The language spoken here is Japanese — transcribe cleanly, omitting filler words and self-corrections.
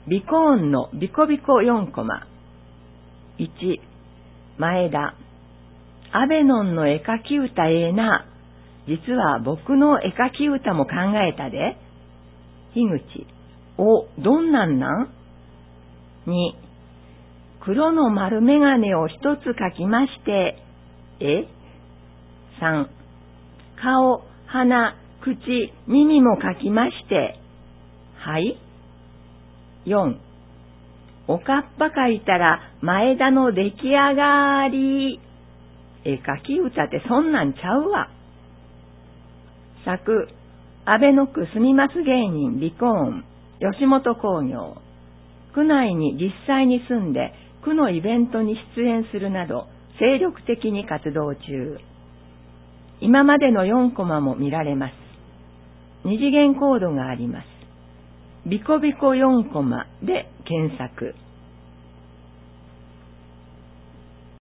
ビコーンのビコビコ4コマ。1、前田。アベノンの絵描き歌ええな。実は僕の絵描き歌も考えたで。樋口。お、どんなんなん？ 2、黒の丸メガネを一つ描きまして。3、顔、鼻、口、耳も描きまして。はい。4、おかっぱ描いたら前田の出来上がり。絵描き歌ってそんなんちゃうわ。作、安倍の区住みます芸人リコーン、吉本興業。区内に実際に住んで区のイベントに出演するなど精力的に活動中。今までの4コマも見られます。二次元コードがあります。ビコビコ4コマで検索。